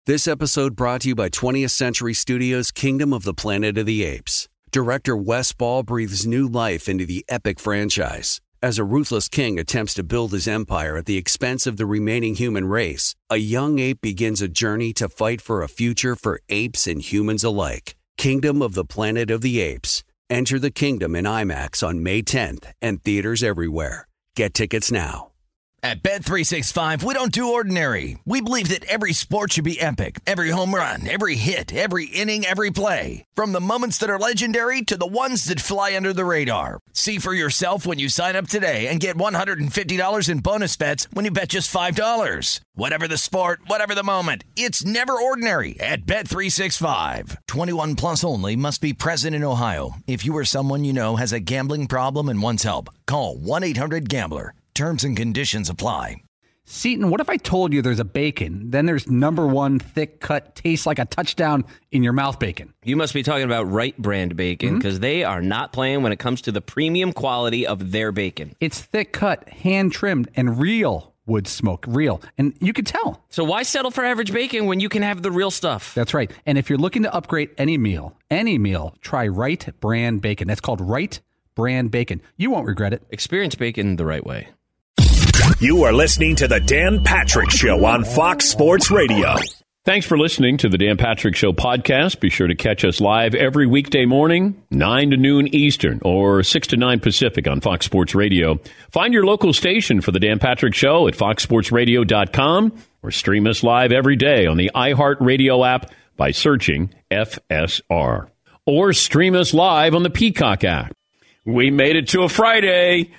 This episode brought to you by 20th Century Studios' Kingdom of the Planet of the Apes. Director Wes Ball breathes new life into the epic franchise. As a ruthless king attempts to build his empire at the expense of the remaining human race, a young ape begins a journey to fight for a future for apes and humans alike. Kingdom of the Planet of the Apes. Enter the kingdom in IMAX on May 10th and theaters everywhere. Get tickets now. At Bet365, we don't do ordinary. We believe that every sport should be epic. Every home run, every hit, every inning, every play. From the moments that are legendary to the ones that fly under the radar. See for yourself when you sign up today and get $150 in bonus bets when you bet just $5. Whatever the sport, whatever the moment, it's never ordinary at Bet365. 21 plus only. Must be present in Ohio. If you or someone you know has a gambling problem and wants help, call 1-800-GAMBLER. Terms and conditions apply. Seton, what if I told you there's a bacon, then there's number one thick cut, tastes like a touchdown in your mouth bacon? You must be talking about Wright brand bacon, because they are not playing when it comes to the premium quality of their bacon. It's thick cut, hand trimmed, and real wood smoke. Real. And you can tell. So why settle for average bacon when you can have the real stuff? That's right. And if you're looking to upgrade any meal, try Wright brand bacon. That's called Wright brand bacon. You won't regret it. Experience bacon the right way. You are listening to the Dan Patrick Show on Fox Sports Radio. Thanks for listening to the Dan Patrick Show podcast. Be sure to catch us live every weekday morning, 9 to noon Eastern or 6 to 9 Pacific on Fox Sports Radio. Find your local station for the Dan Patrick Show at foxsportsradio.com or stream us live every day on the iHeartRadio app by searching FSR. Or stream us live on the Peacock app. We made it to a Friday.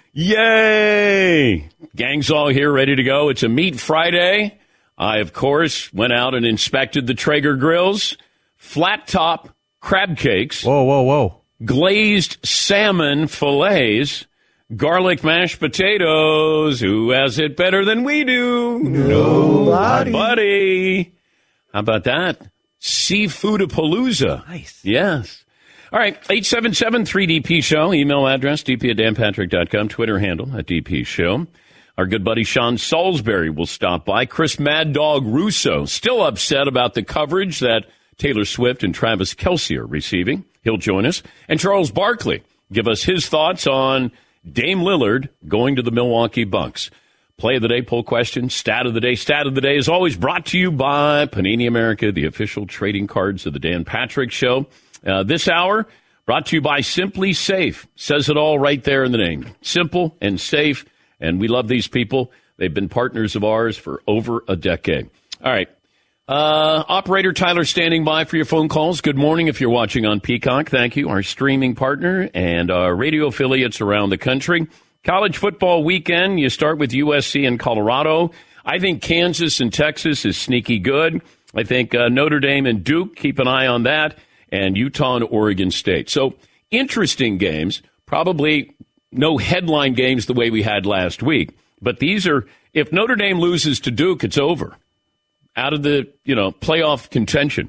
Yay! Gang's all here ready to go. It's a Meat Friday. I, of course, went out and inspected the Traeger grills. Flat top crab cakes. Whoa. Glazed salmon fillets. Garlic mashed potatoes. Who has it better than we do? Nobody. Buddy. How about that? Seafoodapalooza. Nice. Yes. All right, 877-3DP-SHOW, email address, dp@danpatrick.com, Twitter handle @DP-SHOW. Our good buddy Sean Salisbury will stop by. Chris Mad Dog Russo, still upset about the coverage that Taylor Swift and Travis Kelce are receiving. He'll join us. And Charles Barkley, give us his thoughts on Dame Lillard going to the Milwaukee Bucks. Play of the day, poll question, stat of the day. Stat of the day is always brought to you by Panini America, the official trading cards of the Dan Patrick Show. This hour, brought to you by Simply Safe. Says it all right there in the name. Simple and safe, and we love these people. They've been partners of ours for over a decade. All right. Operator Tyler standing by for your phone calls. Good morning if you're watching on Peacock. Thank you. Our streaming partner and our radio affiliates around the country. College football weekend, you start with USC and Colorado. I think Kansas and Texas is sneaky good. I think Notre Dame and Duke, keep an eye on that. And Utah and Oregon State. So interesting games, probably no headline games the way we had last week. But these are, if Notre Dame loses to Duke, it's over. Out of the, playoff contention.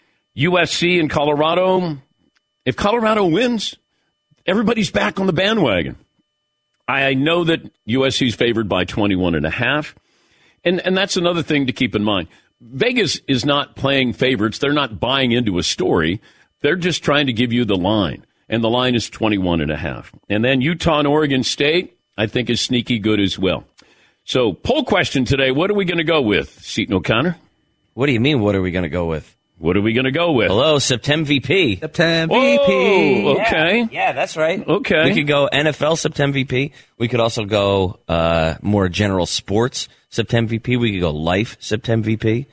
USC and Colorado, if Colorado wins, everybody's back on the bandwagon. I know that USC's favored by 21.5. And that's another thing to keep in mind. Vegas is not playing favorites. They're not buying into a story. They're just trying to give you the line. And the line is 21.5. And then Utah and Oregon State, I think, is sneaky good as well. So, poll question today, what are we going to go with, Seton O'Connor? What do you mean, what are we going to go with? What are we going to go with? Hello, September VP. September VP. Oh, okay. Yeah, that's right. Okay. We could go NFL September VP. We could also go more general sports September VP. We could go life September VP.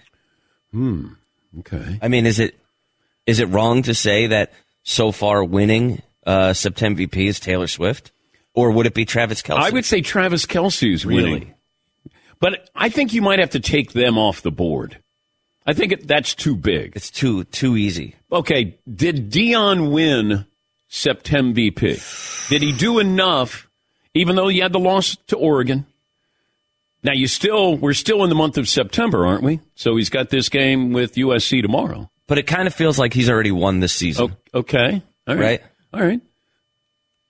Okay. I mean, is it wrong to say that so far winning September VP is Taylor Swift? Or would it be Travis Kelce? I would say Travis Kelce is winning. Really? But I think you might have to take them off the board. I think that's too big. It's too easy. Okay, did Deion win September VP? Did he do enough, even though he had the loss to Oregon? Now, we're still in the month of September, aren't we? So he's got this game with USC tomorrow. But it kind of feels like he's already won this season. Okay. All right. Right? All right.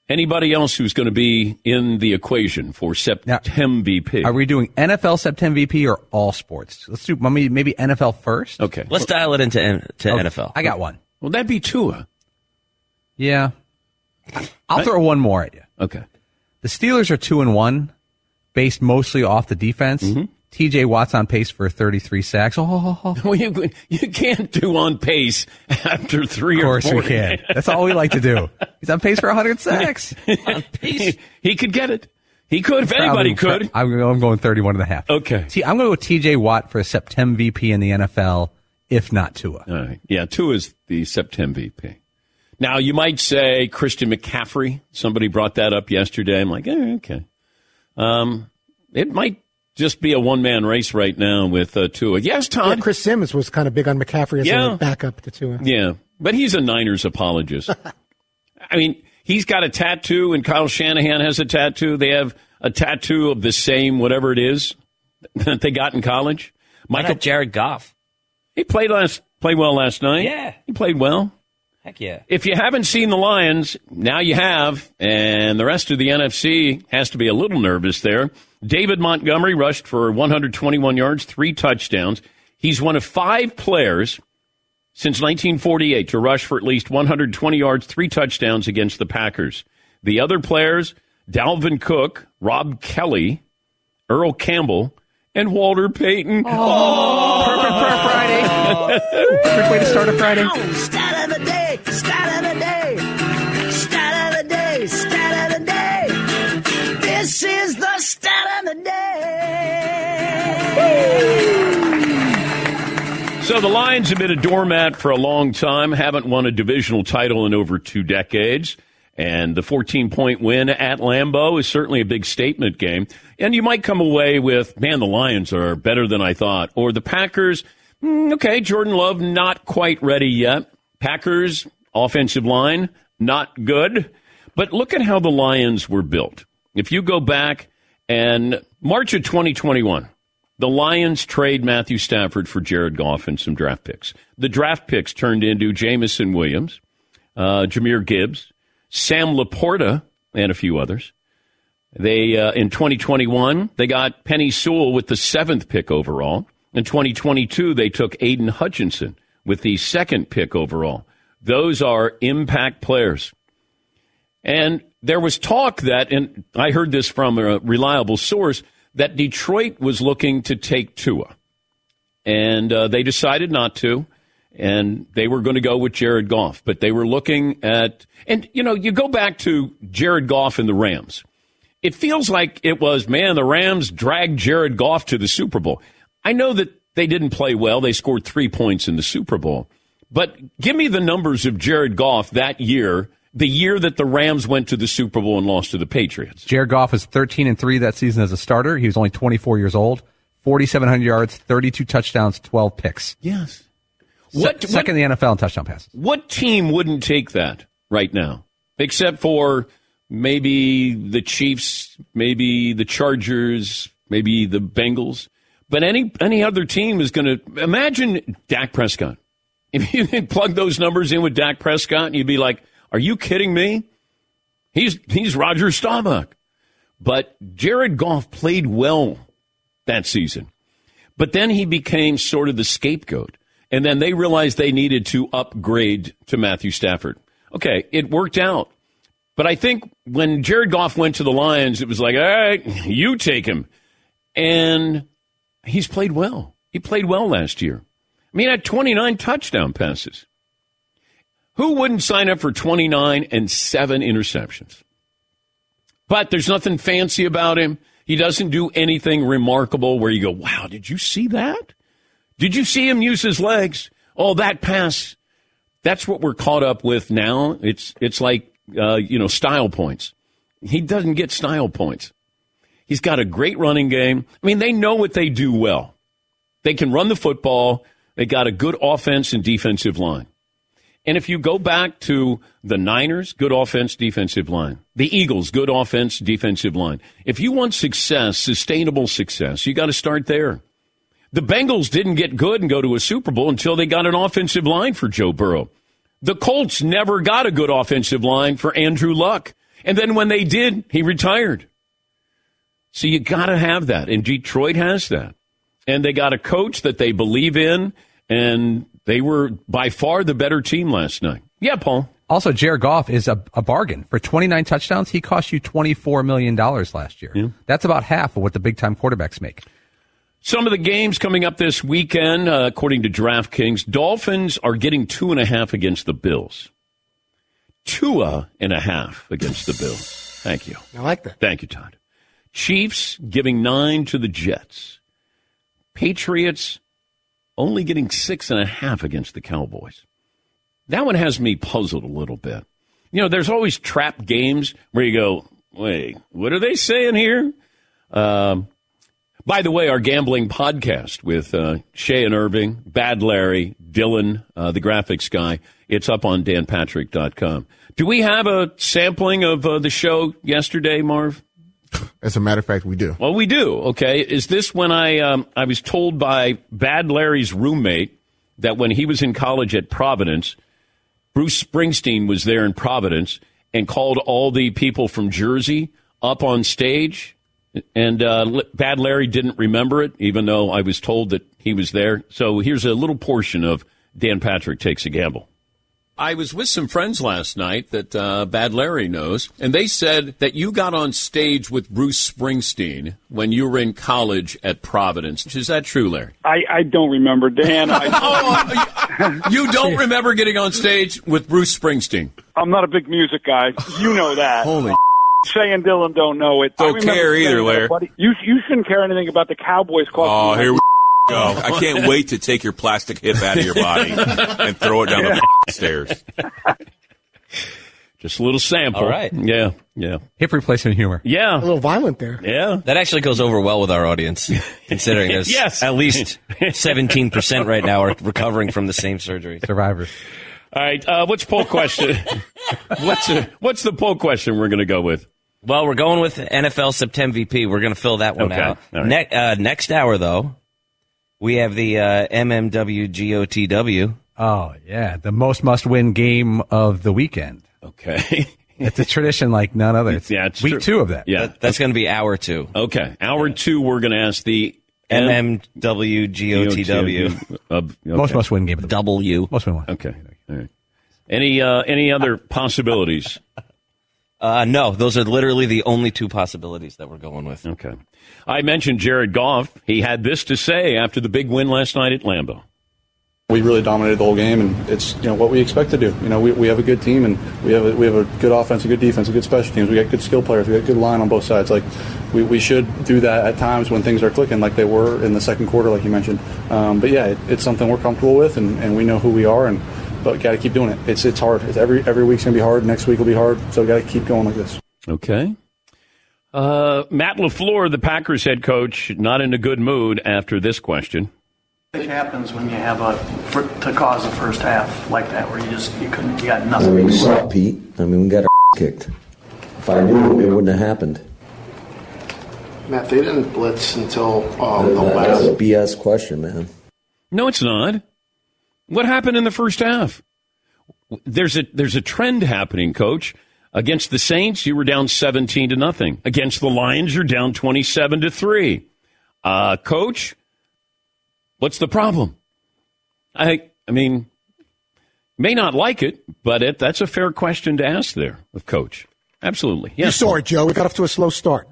Anybody else who's going to be in the equation for September VP? Are we doing NFL September VP or all sports? Let's do maybe NFL first. Okay. Let's dial it into NFL. I got one. Well, that'd be Tua. Yeah. I'll throw one more at you. Okay. The Steelers are 2-1, based mostly off the defense. Mm-hmm. TJ Watt's on pace for 33 sacks. Well, you can't do on pace after 3 or 4. Of course we can. That's all we like to do. He's on pace for 100 sacks. On pace. He could get it. He could if anybody could. I'm going 31.5. Okay. See, I'm going to go TJ Watt for a September VP in the NFL, if not Tua. All right. Yeah, Tua is the September VP. Now, you might say Christian McCaffrey. Somebody brought that up yesterday. I'm like, okay. It might just be a one-man race right now with Tua. Yes, Todd? Yeah, Chris Sims was kind of big on McCaffrey as a backup to Tua. Yeah, but he's a Niners apologist. I mean, he's got a tattoo, and Kyle Shanahan has a tattoo. They have a tattoo of the same whatever it is that they got in college. Michael Jared Goff. He played well last night. Yeah. He played well. Heck yeah. If you haven't seen the Lions, now you have, and the rest of the NFC has to be a little nervous there. David Montgomery rushed for 121 yards, 3 touchdowns. He's one of 5 players since 1948 to rush for at least 120 yards, 3 touchdowns against the Packers. The other players, Dalvin Cook, Rob Kelly, Earl Campbell, and Walter Payton. Oh, perfect for a Friday. Perfect way to start a Friday. Stat of the day, stat of the day, stat of the day, stat of the day. This is the stat of the day. So the Lions have been a doormat for a long time, haven't won a divisional title in over 2 decades. And the 14-point win at Lambeau is certainly a big statement game. And you might come away with, man, the Lions are better than I thought. Or the Packers, okay, Jordan Love not quite ready yet. Packers, offensive line, not good. But look at how the Lions were built. If you go back and March of 2021, the Lions trade Matthew Stafford for Jared Goff and some draft picks. The draft picks turned into Jamison Williams, Jahmyr Gibbs, Sam Laporta, and a few others. They in 2021, they got Penny Sewell with the 7th pick overall. In 2022, they took Aiden Hutchinson with the 2nd pick overall. Those are impact players. And there was talk that, and I heard this from a reliable source, that Detroit was looking to take Tua. And they decided not to. And they were going to go with Jared Goff, but they were looking at, and you know, you go back to Jared Goff and the Rams. It feels like it was, man, the Rams dragged Jared Goff to the Super Bowl. I know that they didn't play well. They scored 3 points in the Super Bowl. But give me the numbers of Jared Goff that year, the year that the Rams went to the Super Bowl and lost to the Patriots. Jared Goff was 13-3 that season as a starter. He was only 24 years old, 4,700 yards, 32 touchdowns, 12 picks. Yes. Second in the NFL in touchdown passes. What team wouldn't take that right now? Except for maybe the Chiefs, maybe the Chargers, maybe the Bengals. But any other team is going to... Imagine Dak Prescott. If you plug those numbers in with Dak Prescott, you'd be like, are you kidding me? He's Roger Staubach. But Jared Goff played well that season. But then he became sort of the scapegoat. And then they realized they needed to upgrade to Matthew Stafford. Okay, it worked out. But I think when Jared Goff went to the Lions, it was like, all right, you take him. And he's played well. He played well last year. I mean, he had 29 touchdown passes. Who wouldn't sign up for 29 and 7 interceptions? But there's nothing fancy about him. He doesn't do anything remarkable where you go, wow, did you see that? Did you see him use his legs? Oh, that pass. That's what we're caught up with now. It's like, style points. He doesn't get style points. He's got a great running game. I mean, they know what they do well. They can run the football. They got a good offense and defensive line. And if you go back to the Niners, good offense, defensive line. The Eagles, good offense, defensive line. If you want success, sustainable success, you got to start there. The Bengals didn't get good and go to a Super Bowl until they got an offensive line for Joe Burrow. The Colts never got a good offensive line for Andrew Luck. And then when they did, he retired. So you got to have that. And Detroit has that. And they got a coach that they believe in, and they were by far the better team last night. Yeah, Paul. Also, Jared Goff is a bargain. For 29 touchdowns, he cost you $24 million last year. Yeah. That's about half of what the big-time quarterbacks make. Some of the games coming up this weekend, according to DraftKings, Dolphins are getting 2.5 against the Bills. 2.5 against the Bills. Thank you. I like that. Thank you, Todd. Chiefs giving 9 to the Jets. Patriots only getting 6.5 against the Cowboys. That one has me puzzled a little bit. You know, there's always trap games where you go, wait, what are they saying here? By the way, our gambling podcast with Shay and Irving, Bad Larry, Dylan, the graphics guy, it's up on danpatrick.com. Do we have a sampling of the show yesterday, Marv? As a matter of fact, we do. Well, we do. Okay. Is this when I was told by Bad Larry's roommate that when he was in college at Providence, Bruce Springsteen was there in Providence and called all the people from Jersey up on stage? And Bad Larry didn't remember it, even though I was told that he was there. So here's a little portion of Dan Patrick Takes a Gamble. I was with some friends last night that Bad Larry knows, and they said that you got on stage with Bruce Springsteen when you were in college at Providence. Is that true, Larry? I don't remember, Dan. You don't remember getting on stage with Bruce Springsteen? I'm not a big music guy. You know that. Holy Shay and Dylan don't know it. Don't care either, Larry. You shouldn't care anything about the Cowboys. Oh, here we go. I can't wait to take your plastic hip out of your body and throw it down the stairs. Just a little sample. All right. Yeah. Hip replacement humor. Yeah. A little violent there. Yeah. That actually goes over well with our audience, considering there's Yes. at least 17% right now are recovering from the same surgery. Survivors. All right. What's poll question? What's the poll question we're going to go with? Well, we're going with NFL September VP. We're going to fill that one Okay. out. All right. Next hour, though, we have the MMWGOTW. Oh, yeah. The most must-win game of the weekend. Okay. It's a tradition like none other. It's Yeah, it's week true. 2 of that. Yeah. That's going to be hour 2. Okay. Hour 2, we're going to ask the MMWGOTW. Okay. Most must-win game of the W. Most win one. Okay. All right. Any other possibilities? No, those are literally the only 2 possibilities that we're going with. Okay. I mentioned Jared Goff. He had this to say after the big win last night at Lambeau. We really dominated the whole game, and it's what we expect to do. We have a good team, and we have a good offense, a good defense, a good special teams. We got good skill players. We got good line on both sides. Like we should do that at times when things are clicking, like they were in the second quarter, like you mentioned. But yeah, it's something we're comfortable with, and we know who we are. But got to keep doing it. It's hard. Every week's gonna be hard. Next week will be hard. So got to keep going like this. Okay. Matt LaFleur, the Packers head coach, not in a good mood after this question. It happens when you have to cause the first half like that, where you got nothing. We suck, Pete. We got our kicked. If I knew, it wouldn't have happened. Matt, they didn't blitz until the That's last. a BS question, man. No, it's not. What happened in the first half? There's a trend happening, Coach. Against the Saints, you were down 17-0. Against the Lions, you're down 27-3. Coach, what's the problem? I mean, may not like it, but that's a fair question to ask there of Coach. Absolutely. Yes. You saw it, Joe. We got off to a slow start.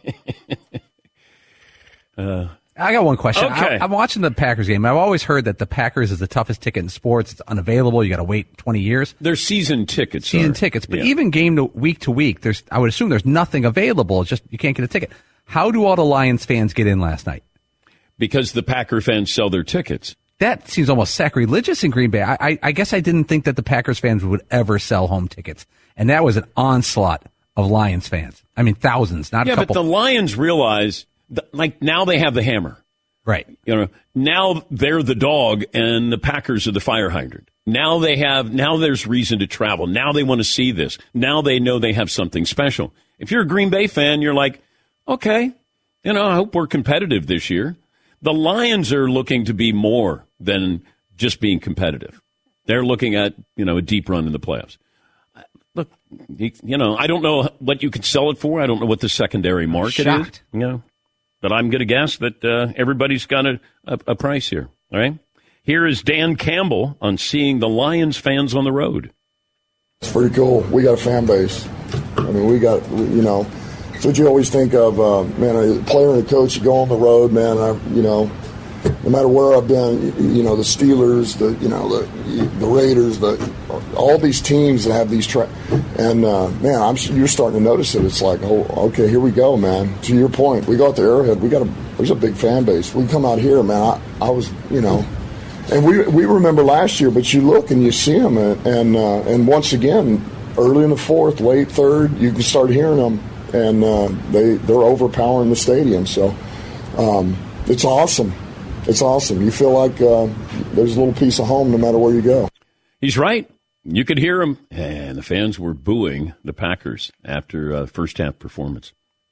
I got one question. Okay. I'm watching the Packers game. I've always heard that the Packers is the toughest ticket in sports. It's unavailable. You got to wait 20 years. They're season tickets. But even game to week, I would assume there's nothing available. It's just you can't get a ticket. How do all the Lions fans get in last night? Because the Packer fans sell their tickets. That seems almost sacrilegious in Green Bay. I guess I didn't think that the Packers fans would ever sell home tickets. And that was an onslaught of Lions fans. I mean, thousands, not a couple. Yeah, but the Lions realize, now they have the hammer. Right. Now they're the dog and the Packers are the fire hydrant. Now there's reason to travel. Now they want to see this. Now they know they have something special. If you're a Green Bay fan, you're like, okay, I hope we're competitive this year. The Lions are looking to be more than just being competitive. They're looking at, a deep run in the playoffs. look, I don't know what you could sell it for. I don't know what the secondary market is. But I'm going to guess that everybody's got a price here. All right. Here is Dan Campbell on seeing the Lions fans on the road. It's pretty cool. We got a fan base. I mean, it's what you always think of, man, a player and a coach, you go on the road, man, no matter where I've been, the Steelers, the Raiders, all these teams that have these and man, you're starting to notice it. It's like, oh, okay, here we go, man. To your point, we go out to Arrowhead. There's a big fan base. We come out here, man. I was, and we remember last year, but you look and you see them, and once again, early in the fourth, late third, you can start hearing them, and they're overpowering the stadium. So it's awesome. It's awesome. You feel like there's a little piece of home no matter where you go. He's right. You could hear him. And the fans were booing the Packers after first half performance.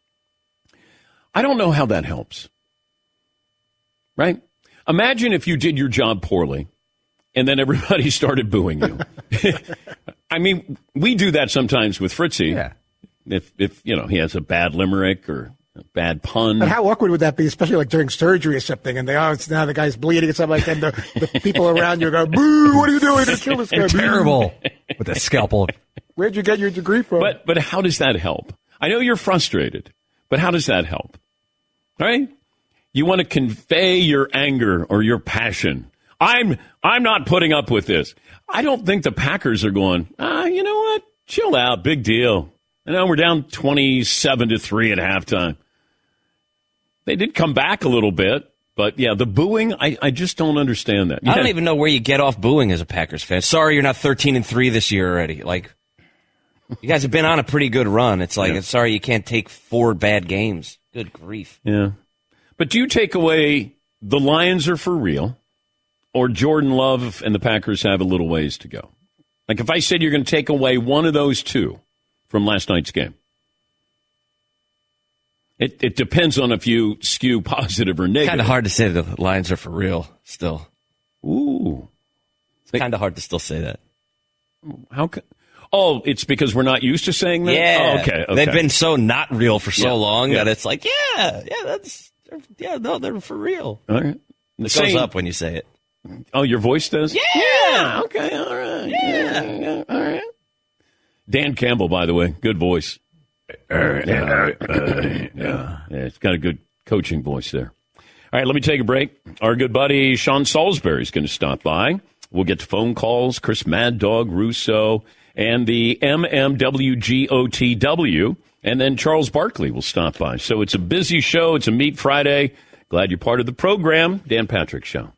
I don't know how that helps. Right? Imagine if you did your job poorly and then everybody started booing you. I mean, we do that sometimes with Fritzy. Yeah. If he has a bad limerick or a bad pun. But how awkward would that be, especially like during surgery or something, and now the guy's bleeding and something like that, and the people around you go, boo, what are you doing? You're kill this guy. Terrible. With a scalpel. Where'd you get your degree from? But how does that help? I know you're frustrated, but how does that help? Right? You want to convey your anger or your passion. I'm not putting up with this. I don't think the Packers are going, you know what? Chill out. Big deal. We're down 27-3 at halftime. They did come back a little bit, but yeah, the booing, I just don't understand that. I don't even know where you get off booing as a Packers fan. Sorry you're not 13-3 this year already. Like, you guys have been on a pretty good run. It's like, sorry you can't take 4 bad games. Good grief. Yeah. But do you take away the Lions are for real, or Jordan Love and the Packers have a little ways to go? Like, if I said you're going to take away one of those two from last night's game, it depends on if you skew positive or negative. Kind of hard to say the Lions are for real still. Ooh. It's kind of hard to still say that. How can... Oh, it's because we're not used to saying that? Yeah. Oh, okay. They've been so not real for so long that it's like, they're for real. All right. It goes up when you say it. Oh, your voice does? Yeah. Okay, all right. Yeah. All right. Dan Campbell, by the way, good voice. It's got a good coaching voice there. All right, let me take a break. Our good buddy Sean Salisbury is going to stop by. We'll get to phone calls, Chris Mad Dog Russo, and the MMWGOTW, and then Charles Barkley will stop by. So it's a busy show. It's a Meat Friday. Glad you're part of the program. Dan Patrick Show.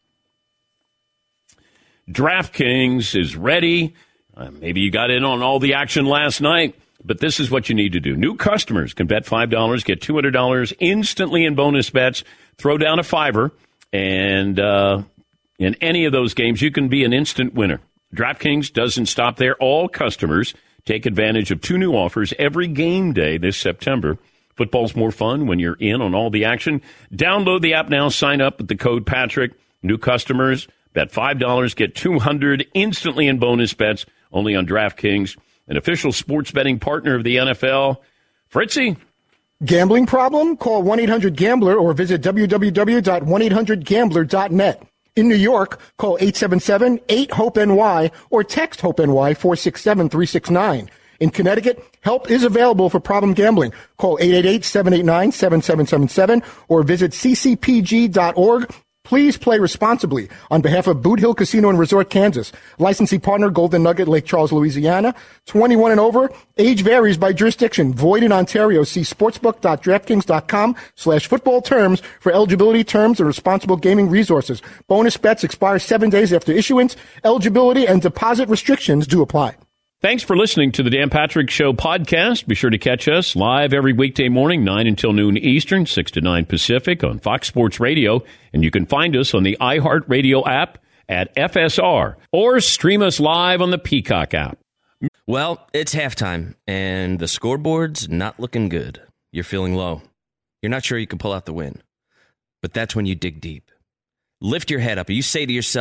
DraftKings is ready. Maybe you got in on all the action last night, but this is what you need to do. New customers can bet $5, get $200 instantly in bonus bets. Throw down a $5, and in any of those games, you can be an instant winner. DraftKings doesn't stop there. All customers take advantage of 2 new offers every game day this September. Football's more fun when you're in on all the action. Download the app now. Sign up with the code Patrick. New customers, bet $5, get $200 instantly in bonus bets. Only on DraftKings, an official sports betting partner of the NFL. Fritzy? Gambling problem? Call 1-800-GAMBLER or visit www.1800gambler.net. In New York, call 877-8-HOPE-NY or text HOPE-NY 467-369. In Connecticut, help is available for problem gambling. Call 888-789-7777 or visit ccpg.org. Please play responsibly. On behalf of Boot Hill Casino and Resort, Kansas. Licensee partner, Golden Nugget, Lake Charles, Louisiana. 21 and over. Age varies by jurisdiction. Void in Ontario. See sportsbook.draftkings.com/football terms for eligibility, terms, and responsible gaming resources. Bonus bets expire 7 days after issuance. Eligibility and deposit restrictions do apply. Thanks for listening to the Dan Patrick Show podcast. Be sure to catch us live every weekday morning, 9 until noon Eastern, 6 to 9 Pacific on Fox Sports Radio. And you can find us on the iHeartRadio app at FSR or stream us live on the Peacock app. Well, it's halftime, and the scoreboard's not looking good. You're feeling low. You're not sure you can pull out the win. But that's when you dig deep. Lift your head up and you say to yourself,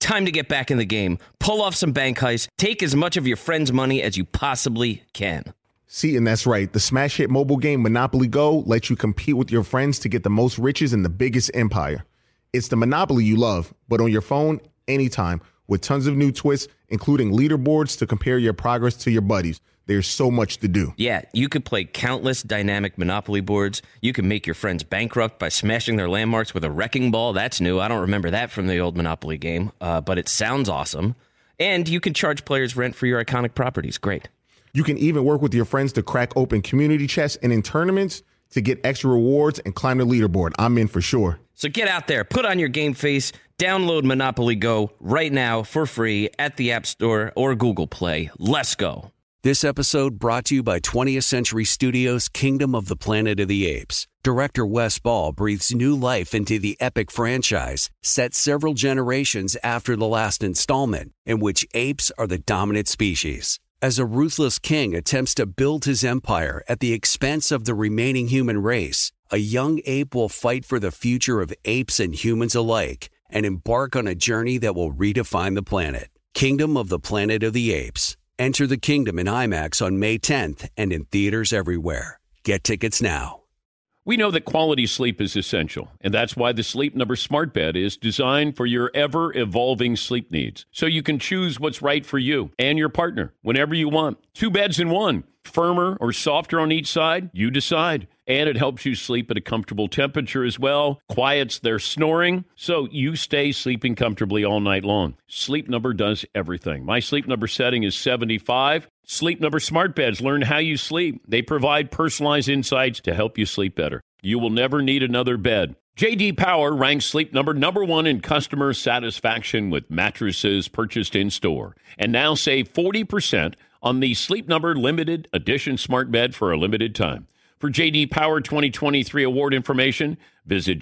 Time to get back in the game. Pull off some bank heists. Take as much of your friend's money as you possibly can. See, and that's right. The smash hit mobile game Monopoly Go lets you compete with your friends to get the most riches in the biggest empire. It's the Monopoly you love, but on your phone, anytime, with tons of new twists, including leaderboards to compare your progress to your buddies. There's so much to do. Yeah, you could play countless dynamic Monopoly boards. You can make your friends bankrupt by smashing their landmarks with a wrecking ball. That's new. I don't remember that from the old Monopoly game, but it sounds awesome. And you can charge players rent for your iconic properties. Great. You can even work with your friends to crack open community chests and in tournaments to get extra rewards and climb the leaderboard. I'm in for sure. So get out there, put on your game face, download Monopoly Go right now for free at the App Store or Google Play. Let's go. This episode brought to you by 20th Century Studios' Kingdom of the Planet of the Apes. Director Wes Ball breathes new life into the epic franchise, set several generations after the last installment, in which apes are the dominant species. As a ruthless king attempts to build his empire at the expense of the remaining human race, a young ape will fight for the future of apes and humans alike and embark on a journey that will redefine the planet. Kingdom of the Planet of the Apes. Enter the kingdom in IMAX on May 10th and in theaters everywhere. Get tickets now. We know that quality sleep is essential, and that's why the Sleep Number Smart Bed is designed for your ever-evolving sleep needs, so you can choose what's right for you and your partner whenever you want. 2 beds in one, firmer or softer on each side, you decide. And it helps you sleep at a comfortable temperature as well, quiets their snoring, so you stay sleeping comfortably all night long. Sleep Number does everything. My Sleep Number setting is 75. Sleep Number Smart Beds learn how you sleep. They provide personalized insights to help you sleep better. You will never need another bed. J.D. Power ranks Sleep Number #1 in customer satisfaction with mattresses purchased in-store. And now save 40% on the Sleep Number Limited Edition Smart Bed for a limited time. For J.D. Power 2023 award information, visit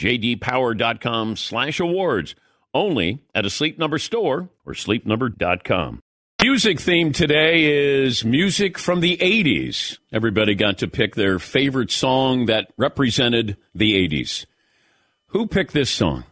jdpower.com/awards. Only at a Sleep Number store or sleepnumber.com. Music theme today is music from the 80s. Everybody got to pick their favorite song that represented the 80s. Who picked this song?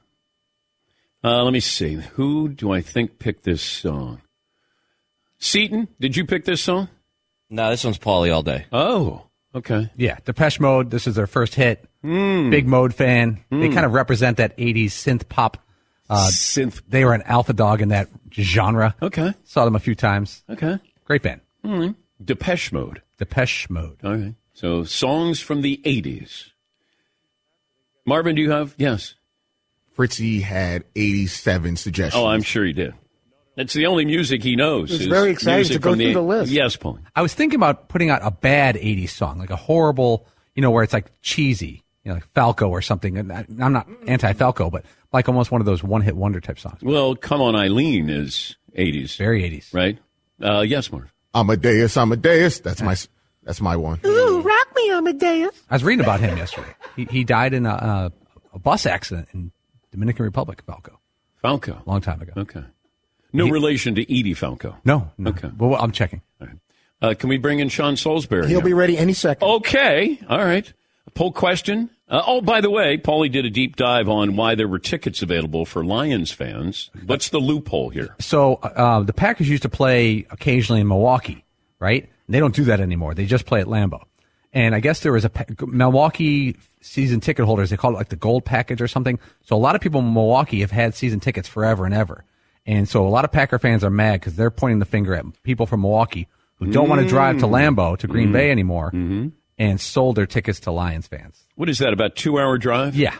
Let me see. Who do I think picked this song? Seton, did you pick this song? No, this one's Paulie all day. Oh, okay. Yeah, Depeche Mode, this is their first hit. Big Mode fan. They kind of represent that 80s synth pop. They were an alpha dog in that genre. Okay. Saw them a few times. Okay. Great band. Depeche Mode. Depeche Mode. Okay. So songs from the 80s. Marvin, do you have? Yes. Fritzy had 87 suggestions. Oh, I'm sure he did. That's the only music he knows. It's very exciting to go through the list. Yes, Paul. I was thinking about putting out a bad 80s song, like a horrible, where it's like cheesy, like Falco or something. And I'm not anti-Falco, but like almost one of those one-hit wonder type songs. Well, Come On Eileen is 80s. Very 80s. Right? Yes, Marv. Amadeus. That's my one. Ooh, rock me, Amadeus. I was reading about him yesterday. He died in a bus accident in Dominican Republic, Falco. Falco. Long time ago. Okay. No relation to Edie Falco. No. Okay. Well, I'm checking. All right. Can we bring in Sean Salisbury? He'll be ready any second. Okay. All right. A poll question. By the way, Paulie did a deep dive on why there were tickets available for Lions fans. What's the loophole here? So the Packers used to play occasionally in Milwaukee, right? They don't do that anymore. They just play at Lambeau. And I guess there was a Milwaukee season ticket holders. They call it like the gold package or something. So a lot of people in Milwaukee have had season tickets forever and ever. And so a lot of Packer fans are mad because they're pointing the finger at people from Milwaukee who don't want to drive to Lambeau, to Green Bay anymore, and sold their tickets to Lions fans. What is that, about 2-hour drive? Yeah.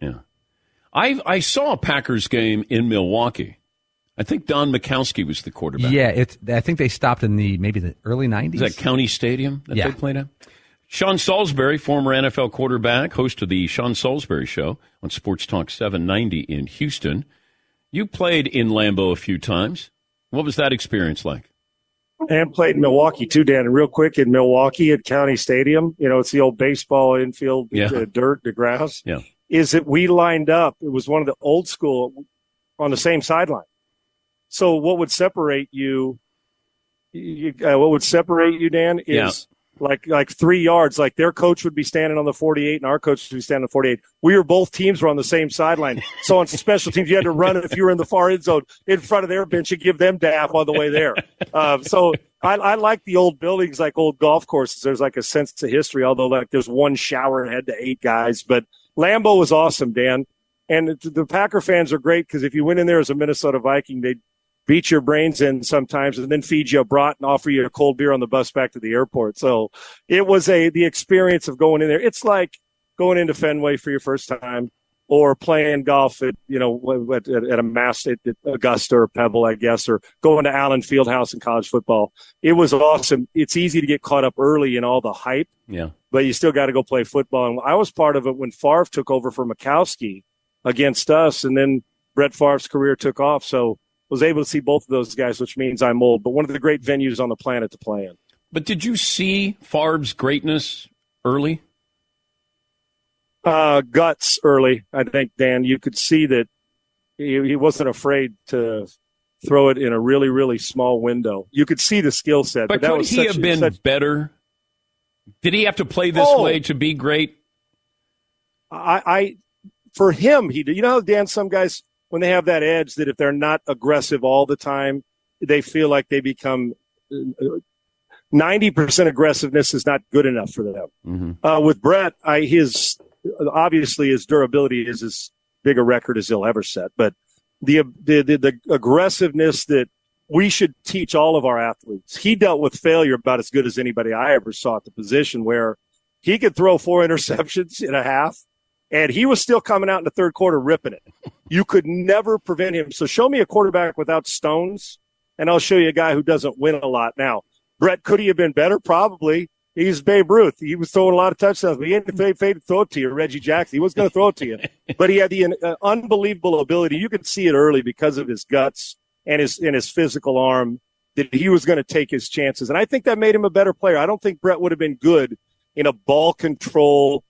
I saw a Packers game in Milwaukee. I think Don Mikowski was the quarterback. Yeah, I think they stopped in maybe the early 90s. Is that County Stadium that they played at? Sean Salisbury, former NFL quarterback, host of the Sean Salisbury Show on Sports Talk 790 in Houston. You played in Lambeau a few times. What was that experience like? And played in Milwaukee, too, Dan. And real quick, in Milwaukee at County Stadium, it's the old baseball infield, the dirt, the grass. Yeah. Is that we lined up. It was one of the old school on the same sideline. So what would separate you, Dan, is like 3 yards. Like their coach would be standing on the 48 and our coach would be standing on the 48. Both teams were on the same sideline. So on special teams, you had to run it if you were in the far end zone in front of their bench and give them dap on the way there. So I like the old buildings, like old golf courses. There's like a sense of history, although like there's one shower head to 8 guys. But Lambeau was awesome, Dan. And the Packer fans are great because if you went in there as a Minnesota Viking, they'd beat your brains in sometimes and then feed you a brat and offer you a cold beer on the bus back to the airport. So it was the experience of going in there. It's like going into Fenway for your first time or playing golf at a Mass at Augusta or Pebble, I guess, or going to Allen Fieldhouse in college football. It was awesome. It's easy to get caught up early in all the hype, but you still got to go play football. And I was part of it when Favre took over for Mikowski against us, and then Brett Favre's career took off. So was able to see both of those guys, which means I'm old, but one of the great venues on the planet to play in. But did you see Favre's greatness early? Guts early, I think, Dan. You could see that he wasn't afraid to throw it in a really, really small window. You could see the skill set. But that could was he have been better? Did he have to play this way to be great? For him, he did. You know how, Dan, some guys, when they have that edge, that if they're not aggressive all the time, they feel like they become 90% aggressiveness is not good enough for them. Mm-hmm. With Brett, his durability is as big a record as he'll ever set. But the aggressiveness that we should teach all of our athletes. He dealt with failure about as good as anybody I ever saw at the position, where he could throw 4 interceptions in a half, and he was still coming out in the third quarter ripping it. You could never prevent him. So show me a quarterback without stones, and I'll show you a guy who doesn't win a lot. Now, Brett, could he have been better? Probably. He's Babe Ruth. He was throwing a lot of touchdowns, but he hadn't fade to throw it to you. Reggie Jackson, he was going to throw it to you. But he had the unbelievable ability. You could see it early because of his guts and his physical arm that he was going to take his chances. And I think that made him a better player. I don't think Brett would have been good in a ball control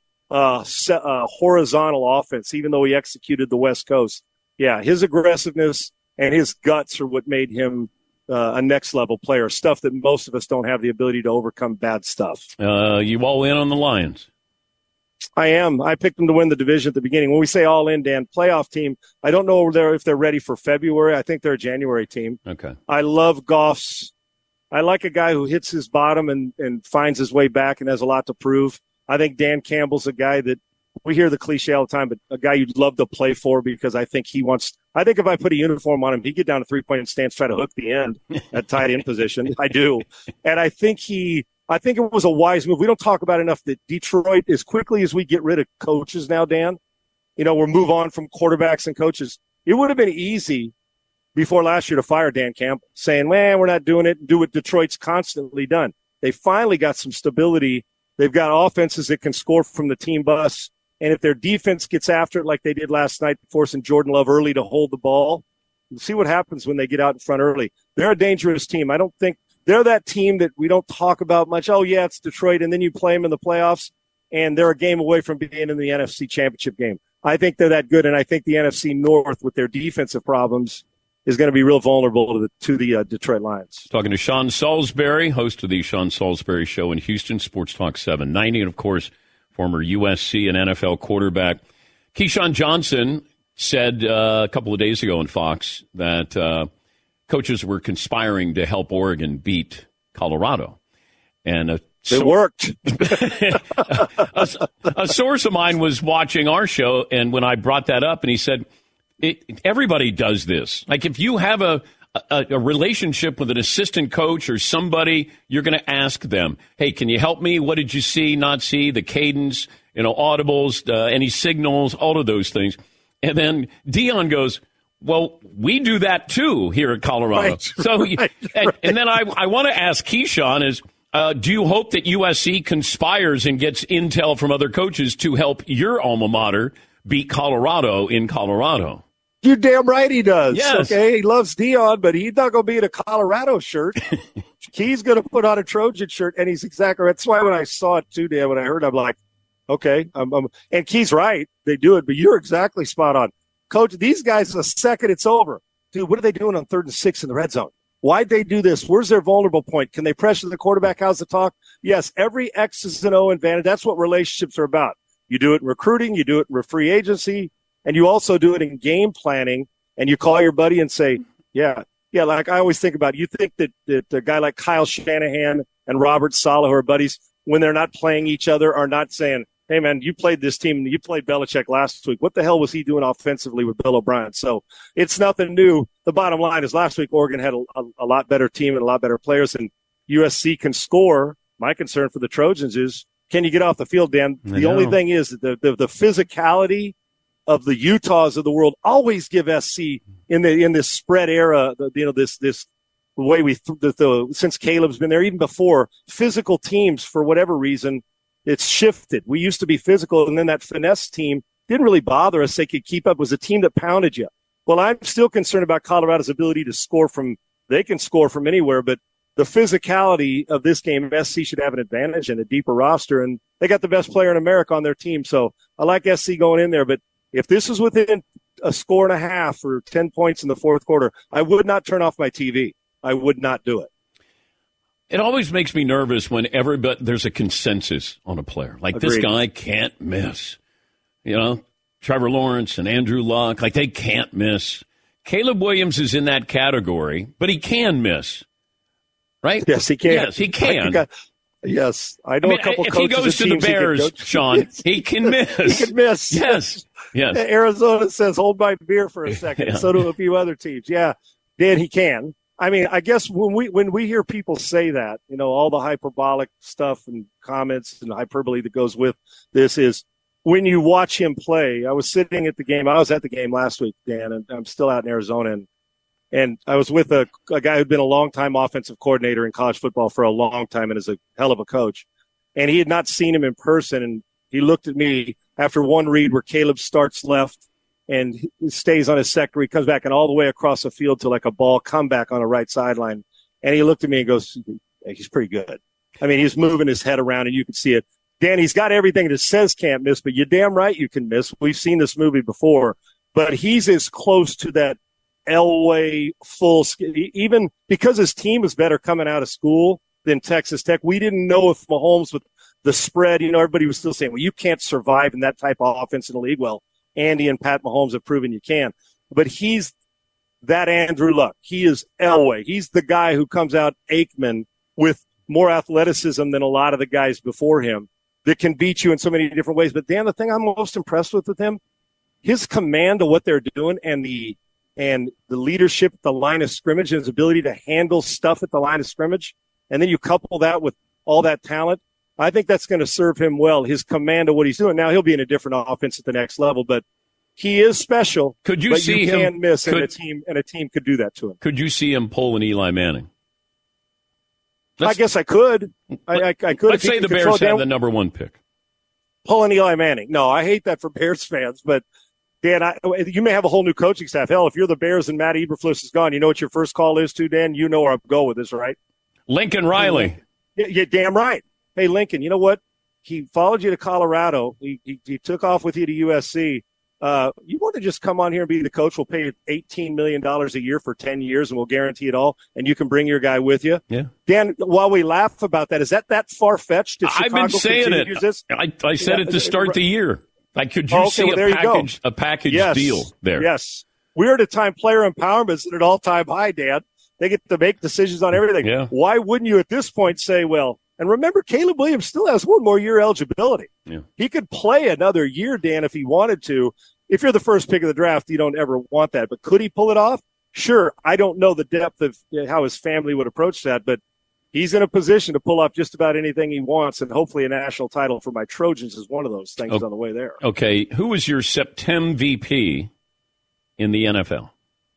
horizontal offense, even though he executed the West Coast. Yeah, his aggressiveness and his guts are what made him a next-level player, stuff that most of us don't have the ability to overcome bad stuff. You all in on the Lions? I am. I picked them to win the division at the beginning. When we say all in, Dan, playoff team, I don't know if they're ready for February. I think they're a January team. Okay. I love Goff's. I like a guy who hits his bottom and finds his way back and has a lot to prove. I think Dan Campbell's a guy that we hear the cliche all the time, but a guy you'd love to play for because I think I think if I put a uniform on him, he'd get down to 3-point stance, try to hook the end at tight end position. I do. And I think it was a wise move. We don't talk about enough that Detroit, as quickly as we get rid of coaches now, Dan, we'll move on from quarterbacks and coaches. It would have been easy before last year to fire Dan Campbell, saying, man, we're not doing it, and do what Detroit's constantly done. They finally got some stability. They've got offenses that can score from the team bus. And if their defense gets after it like they did last night, forcing Jordan Love early to hold the ball, we'll see what happens when they get out in front early. They're a dangerous team. I don't think they're that team that we don't talk about much. Oh, yeah, it's Detroit, and then you play them in the playoffs, and they're a game away from being in the NFC Championship game. I think they're that good, and I think the NFC North, with their defensive problems, is going to be real vulnerable to the Detroit Lions. Talking to Sean Salisbury, host of the Sean Salisbury Show in Houston, Sports Talk 790, and, of course, former USC and NFL quarterback. Keyshawn Johnson said a couple of days ago on Fox that coaches were conspiring to help Oregon beat Colorado. And it worked. a source of mine was watching our show, and when I brought that up, and he said, everybody does this. Like if you have a relationship with an assistant coach or somebody, you're going to ask them, hey, can you help me? What did you see, not see? The cadence, audibles, any signals, all of those things. And then Dion goes, well, we do that too here at Colorado. Right, so, right. And then I want to ask Keyshawn is, do you hope that USC conspires and gets intel from other coaches to help your alma mater beat Colorado in Colorado? You damn right he does. Yes. Okay, he loves Dion, but he's not going to be in a Colorado shirt. He's going to put on a Trojan shirt, and he's exactly right. That's why when I saw it too, Dan, when I heard it, I'm like, okay. And Key's right. They do it, but you're exactly spot on. Coach, these guys, the second it's over, dude, what are they doing on 3rd and 6 in the red zone? Why'd they do this? Where's their vulnerable point? Can they pressure the quarterback? How's the talk? Yes, every X's and O advantage. That's what relationships are about. You do it in recruiting, you do it in free agency, and you also do it in game planning. And you call your buddy and say, yeah, like I always think about it. You think that a guy like Kyle Shanahan and Robert Saleh, who are buddies, when they're not playing each other, are not saying, hey, man, you played this team, you played Belichick last week. What the hell was he doing offensively with Bill O'Brien? So it's nothing new. The bottom line is last week Oregon had a lot better team and a lot better players, and USC can score. My concern for the Trojans is, can you get off the field, Dan? The only thing is that the physicality of the Utahs of the world always give SC in this spread era, this way since Caleb's been there, even before, physical teams, for whatever reason, it's shifted. We used to be physical, and then that finesse team didn't really bother us. They could keep up. It was a team that pounded you. Well, I'm still concerned about Colorado's ability to score they can score from anywhere, but the physicality of this game, SC should have an advantage and a deeper roster, and they got the best player in America on their team. So I like SC going in there, but if this was within a score and a half or 10 points in the fourth quarter, I would not turn off my TV. I would not do it. It always makes me nervous when there's a consensus on a player. Like, Agreed. This guy can't miss. Trevor Lawrence and Andrew Luck, like, they can't miss. Caleb Williams is in that category, but he can miss, right? Yes, he can. Yes, he can. Yes, I know a couple if coaches. If he goes to the Bears, Sean, he can miss. He can miss. Yes. Arizona says, hold my beer for a second. Yeah. So do a few other teams. Yeah, Dan, he can. I mean, I guess when we hear people say that, all the hyperbolic stuff and comments and hyperbole that goes with this is when you watch him play. I was sitting at the game. I was at the game last week, Dan, and I'm still out in Arizona. And I was with a guy who'd been a long-time offensive coordinator in college football for a long time and is a hell of a coach. And he had not seen him in person. And he looked at me after one read where Caleb starts left and stays on his sector. He comes back and all the way across the field to like a ball comeback on a right sideline. And he looked at me and goes, he's pretty good. I mean, he's moving his head around and you can see it. Dan, he's got everything that says can't miss, but you're damn right you can miss. We've seen this movie before. But he's as close to that Elway full, even because his team was better coming out of school than Texas Tech. We didn't know if Mahomes with the spread, everybody was still saying, well, you can't survive in that type of offense in the league. Well, Andy and Pat Mahomes have proven you can. But he's that Andrew Luck. He is Elway. He's the guy who comes out Aikman with more athleticism than a lot of the guys before him that can beat you in so many different ways. But Dan, the thing I'm most impressed with him, his command of what they're doing and the leadership at the line of scrimmage and his ability to handle stuff at the line of scrimmage, and then you couple that with all that talent, I think that's going to serve him well, his command of what he's doing. Now, he'll be in a different offense at the next level, but he is special. Could you but see you him? Can miss, and a team could do that to him. Could you see him pulling Eli Manning? I guess I could. I could. Let's say the Bears have the number one pick. Pulling Eli Manning. No, I hate that for Bears fans, but Dan, you may have a whole new coaching staff. Hell, if you're the Bears and Matt Eberflus is gone, you know what your first call is to, Dan? You know where I'm going with this, right? Lincoln Riley. Yeah, damn right. Hey, Lincoln, you know what? He followed you to Colorado. He took off with you to USC. You want to just come on here and be the coach? We'll pay you $18 million a year for 10 years, and we'll guarantee it all, and you can bring your guy with you. Yeah. Dan, while we laugh about that, is that far-fetched? I've been saying it. I said it to start the year. Like, could you see a package deal there? Yes. We're at a time player empowerment is at an all-time high, Dan. They get to make decisions on everything. Yeah. Why wouldn't you at this point say, well, and remember, Caleb Williams still has one more year eligibility. Yeah. He could play another year, Dan, if he wanted to. If you're the first pick of the draft, you don't ever want that. But could he pull it off? Sure. I don't know the depth of how his family would approach that, but he's in a position to pull off just about anything he wants, and hopefully a national title for my Trojans is one of those things on the way there. Okay. Who was your September VP in the NFL?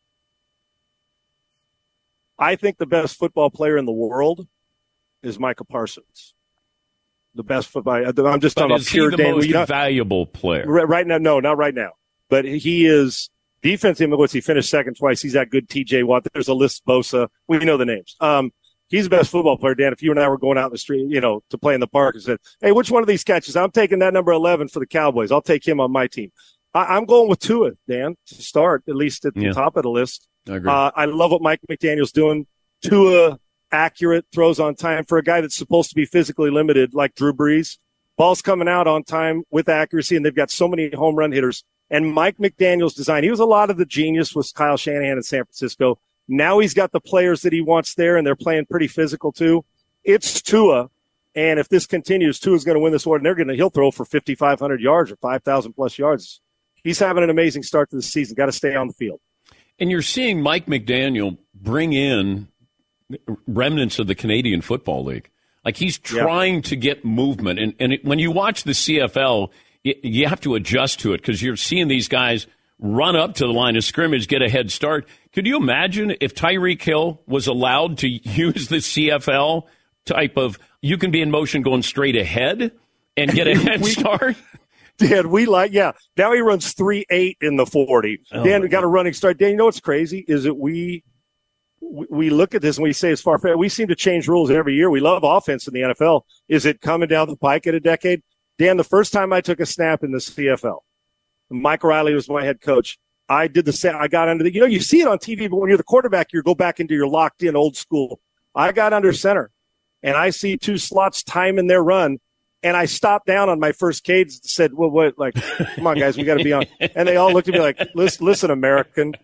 I think the best football player in the world is Micah Parsons. The best football. I'm just talking about pure Dan. Is he the most valuable player? Right now, no, not right now. But he is defensively. He finished second twice. He's that good. T.J. Watt. There's a list. Bosa. We know the names. He's the best football player, Dan. If you and I were going out in the street, to play in the park and said, hey, which one of these catches? I'm taking that number 11 for the Cowboys. I'll take him on my team. I'm going with Tua, Dan, to start, at least at the top of the list. I agree. I love what Mike McDaniel's doing. Tua accurate, throws on time for a guy that's supposed to be physically limited like Drew Brees. Ball's coming out on time with accuracy, and they've got so many home run hitters. And Mike McDaniel's design, he was a lot of the genius with Kyle Shanahan in San Francisco. Now he's got the players that he wants there, and they're playing pretty physical too. It's Tua, and if this continues, Tua's going to win this award, and he'll throw for 5,500 yards or 5,000 plus yards. He's having an amazing start to the season. Got to stay on the field. And you're seeing Mike McDaniel bring in remnants of the Canadian Football League. Like he's trying to get movement. And when you watch the CFL, you have to adjust to it because you're seeing these guys run up to the line of scrimmage, get a head start. Could you imagine if Tyreek Hill was allowed to use the CFL type of, you can be in motion going straight ahead and get a head start? Dan, now he runs 3.8 in the 40. Oh, Dan, we got a running start. Dan, you know what's crazy is that we look at this and we say as far as we seem to change rules every year. We love offense in the NFL. Is it coming down the pike in a decade? Dan, the first time I took a snap in the CFL, Mike Riley was my head coach. I did the same. I got under the, you see it on TV, but when you're the quarterback, you go back into your locked in old school. I got under center and I see two slots timing their run. And I stopped down on my first cadence and said, well, what, like, come on, guys, we got to be on. And they all looked at me like, listen, American.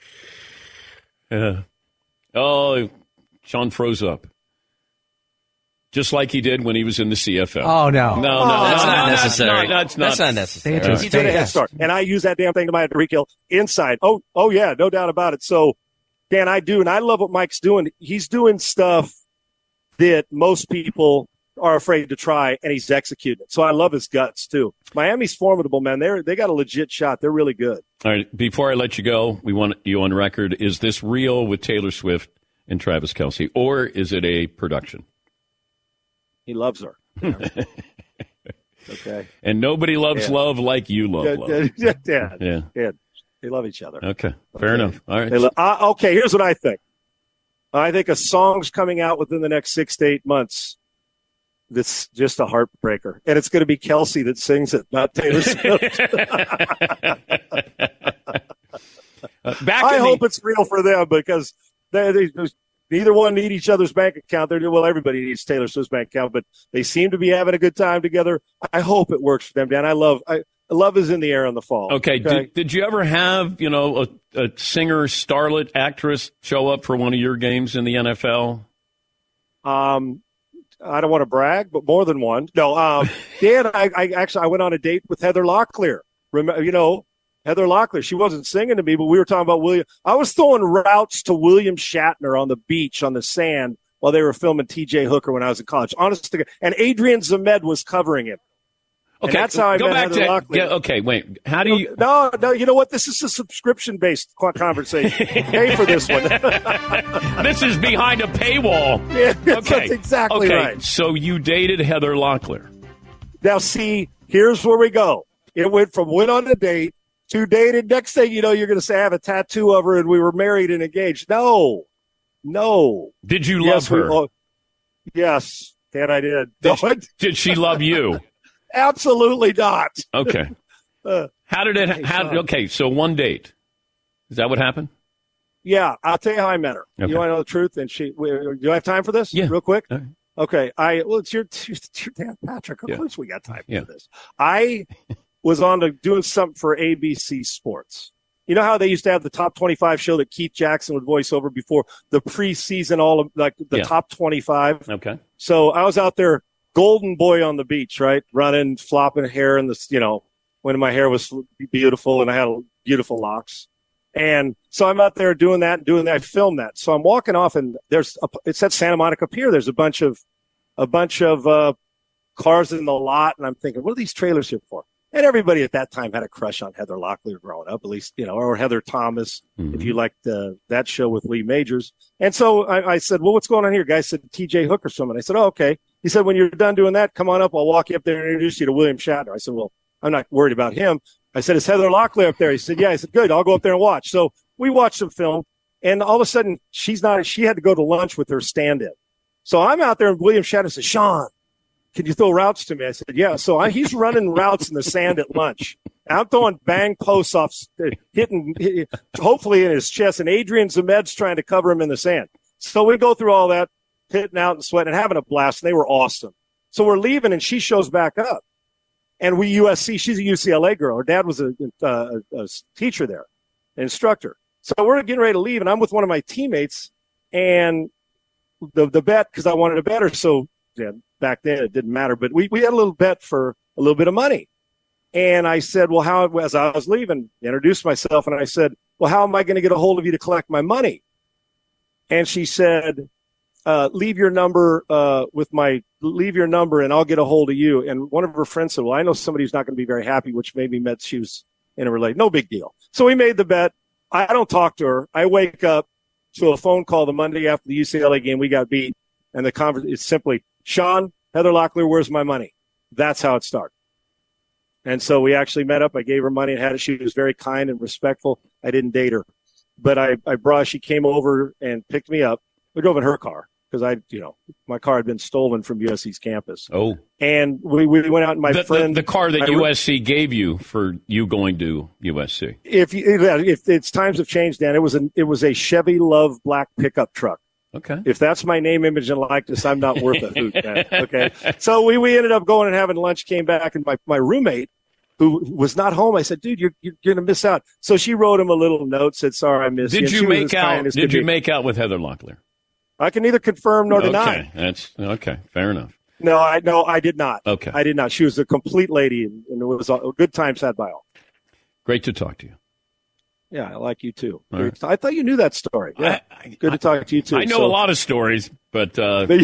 Yeah. Oh, Sean froze up. Just like he did when he was in the CFL. Oh, no. No, that's not necessary. That's not necessary. He did a head start. And I use that damn thing to my Tyreek Hill inside. Oh, yeah, no doubt about it. So, Dan, I do, and I love what Mike's doing. He's doing stuff that most people are afraid to try, and he's executing it. So I love his guts, too. Miami's formidable, man. They got a legit shot. They're really good. All right, before I let you go, we want you on record. Is this real with Taylor Swift and Travis Kelce, or is it a production? He loves her. Okay. And nobody loves love like you love love. Yeah. They love each other. Okay. Fair enough. All right. Okay, here's what I think. I think a song's coming out within the next 6 to 8 months that's just a heartbreaker. And it's going to be Kelce that sings it, not Taylor Swift. I hope it's real for them because they neither one need each other's bank account. Well, everybody needs Taylor Swift's bank account, but they seem to be having a good time together. I hope it works for them, Dan. Love is in the air in the fall. Okay. Did you ever have, a singer, starlet, actress show up for one of your games in the NFL? I don't want to brag, but more than one. No, Dan, I went on a date with Heather Locklear. Heather Locklear, she wasn't singing to me, but we were talking about William. I was throwing routes to William Shatner on the beach on the sand while they were filming T.J. Hooker when I was in college. Honest to God. And Adrian Zemed was covering him. Okay, and that's how I met Heather Locklear. Okay, wait. How do you? No. You know what? This is a subscription-based conversation. Pay for this one. This is behind a paywall. Yeah, okay, that's exactly right. So you dated Heather Locklear. Now, see, here's where we go. It went on a date to dated. Next thing you know, you're going to say I have a tattoo of her and we were married and engaged. No. Did you love her? Yes, and I did. Did she love you? Absolutely not. Okay. How did it? Okay, so one date. Is that what happened? Yeah, I'll tell you how I met her. Okay. You want to know the truth? And do I have time for this? Yeah. Real quick. Right. Okay. It's your Dan Patrick. Of course, we got time for this. I was doing something for ABC Sports. You know how they used to have the top 25 show that Keith Jackson would voice over before the preseason, top 25. Okay. So I was out there. Golden boy on the beach, right? Running, flopping hair in when my hair was beautiful and I had beautiful locks. And so I'm out there doing that. I filmed that. So I'm walking off and it's at Santa Monica Pier. There's a bunch of cars in the lot. And I'm thinking, what are these trailers here for? And everybody at that time had a crush on Heather Locklear growing up, at least, or Heather Thomas, if you liked that show with Lee Majors. And so I said, well, what's going on here? Guy said, T.J. Hooker's filming. I said, oh, okay. He said, when you're done doing that, come on up. I'll walk you up there and introduce you to William Shatner. I said, well, I'm not worried about him. I said, is Heather Locklear up there? He said, yeah. I said, good. I'll go up there and watch. So we watched some film, and all of a sudden, she had to go to lunch with her stand-in. So I'm out there, and William Shatner said, Sean, can you throw routes to me? I said, yeah. So he's running routes in the sand at lunch. I'm throwing bang posts off, hitting hopefully in his chest, and Adrian Zemed's trying to cover him in the sand. So we go through all that, hitting out and sweating and having a blast, and they were awesome. So we're leaving, and she shows back up. And we USC, she's a UCLA girl. Her dad was a teacher there, an instructor. So we're getting ready to leave, and I'm with one of my teammates, and the bet, because I wanted to bet her, so yeah, back then it didn't matter, but we had a little bet for a little bit of money. And I said, well, as I was leaving, introduced myself, and I said, well, how am I going to get a hold of you to collect my money? And she said, leave your number and I'll get a hold of you. And one of her friends said, well, I know somebody who's not going to be very happy, which maybe meant she was in a relationship. No big deal. So we made the bet. I don't talk to her. I wake up to a phone call the Monday after the UCLA game. We got beat. And the conversation is simply, Sean, Heather Locklear, where's my money? That's how it started. And so we actually met up. I gave her money and had it. She was very kind and respectful. I didn't date her. But she came over and picked me up. We drove in her car because my car had been stolen from USC's campus. Oh. And we went out, and my friend. The car that USC gave you for you going to USC. If it's times have changed, Dan, it was a Chevy Love black pickup truck. Okay. If that's my name, image, and likeness, I'm not worth a hoot, man. Okay. So we ended up going and having lunch, came back, and my roommate, who was not home, I said, dude, you're going to miss out. So she wrote him a little note, said, sorry, I missed you. Did you make out with Heather Locklear? I can neither confirm nor deny. That's okay. Fair enough. No, I did not. Okay. I did not. She was a complete lady, and it was good times had by all. Great to talk to you. Yeah, I like you too. Right. I thought you knew that story. Yeah, good to talk to you too. I know a lot of stories, but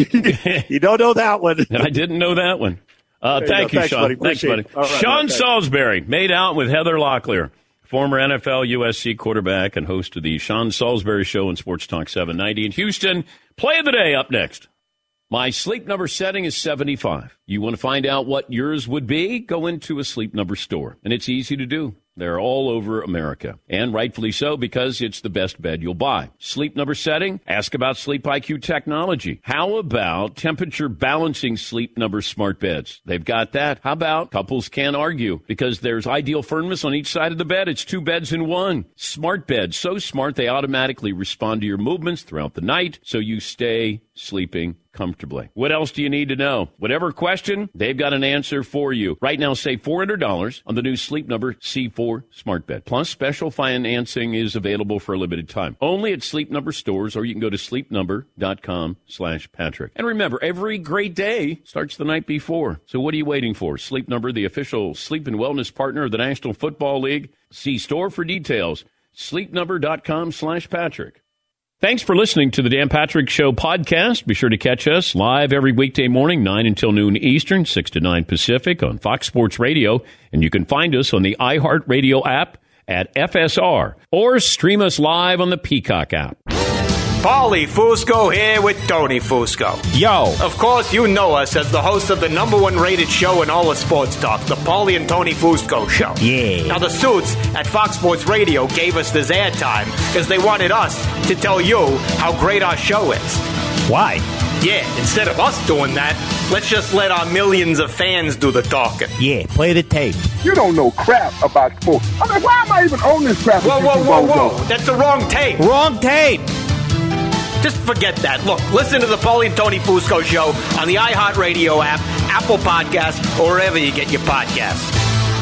you don't know that one. I didn't know that one. Thank you, Sean. Thanks, buddy. Right, Sean Salisbury made out with Heather Locklear, former NFL USC quarterback and host of the Sean Salisbury Show on Sports Talk 790 in Houston. Play of the day up next. My Sleep Number setting is 75. You want to find out what yours would be? Go into a Sleep Number store, and it's easy to do. They're all over America, and rightfully so, because it's the best bed you'll buy. Sleep Number setting? Ask about Sleep IQ technology. How about temperature balancing Sleep Number smart beds? They've got that. How about couples can't argue because there's ideal firmness on each side of the bed. It's 2 beds in one. Smart beds, so smart they automatically respond to your movements throughout the night, so you stay sleeping comfortably. What else do you need to know? Whatever question, they've got an answer for you. Right now, save $400 on the new Sleep Number C4 smart bed. Plus, special financing is available for a limited time. Only at Sleep Number stores, or you can go to sleepnumber.com/Patrick. And remember, every great day starts the night before. So what are you waiting for? Sleep Number, the official sleep and wellness partner of the National Football League. See store for details. sleepnumber.com/Patrick. Thanks for listening to the Dan Patrick Show podcast. Be sure to catch us live every weekday morning, 9 until noon Eastern, 6 to 9 Pacific on Fox Sports Radio. And you can find us on the iHeartRadio app at FSR or stream us live on the Peacock app. Paulie Fusco here with Tony Fusco. Yo. Of course, you know us as the host of the #1 rated show in all of sports talk, the Paulie and Tony Fusco Show. Yeah. Now, the suits at Fox Sports Radio gave us this airtime because they wanted us to tell you how great our show is. Why? Yeah, instead of us doing that, let's just let our millions of fans do the talking. Yeah, play the tape. You don't know crap about sports. I mean, why am I even on this crap? Whoa. That's the wrong tape. Wrong tape. Just forget that. Look, listen to the Paulie and Tony Fusco Show on the iHeartRadio app, Apple Podcasts, or wherever you get your podcasts.